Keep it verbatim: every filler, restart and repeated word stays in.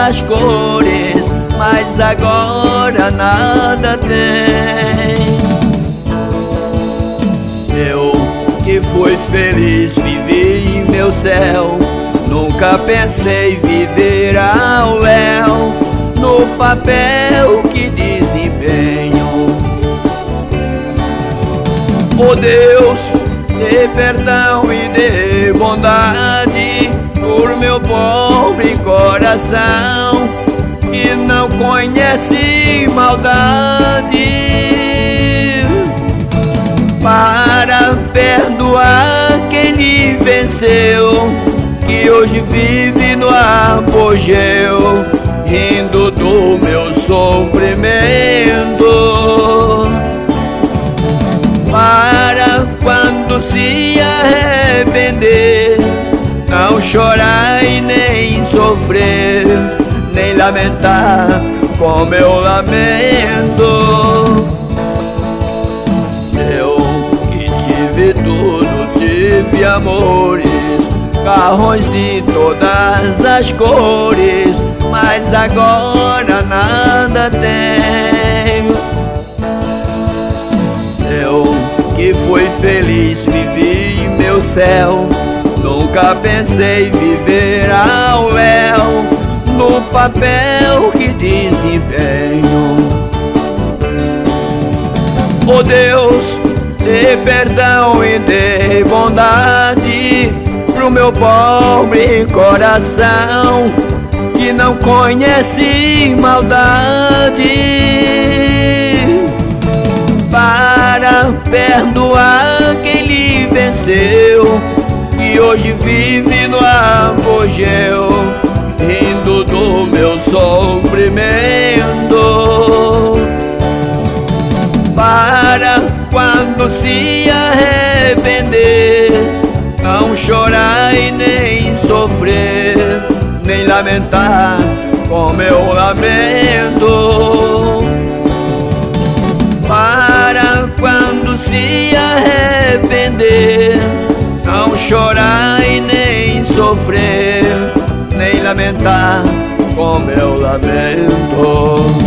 as cores, mas agora nada tem. Eu que fui feliz, vivi em meu céu, nunca pensei viver ao léu, no papel que desempenho. Oh Deus, dê perdão e dê bondade por meu pobre coração, que não conhece maldade, para perdoar quem lhe venceu, que hoje vive no apogeu, rindo do meu sofrimento. Para quando se arrepender, não chorar e nem sofrer, nem lamentar como eu lamento. Eu que tive tudo, tive amores, carros de todas as cores, mas agora nada tenho. Eu que fui feliz, vivi em meu céu, nunca pensei viver ao léu, no papel que desempenho. Oh Deus, dê perdão e dê bondade pro meu pobre coração, que não conhece maldade, para perdoar quem lhe venceu, que hoje vive no apogeu, rindo do meu sofrimento. Para quando se arrepender, não chorar e nem sofrer, nem lamentar como eu lamento. Para quando se arrepender, não chorar e nem sofrer, nem lamentar como eu lamento.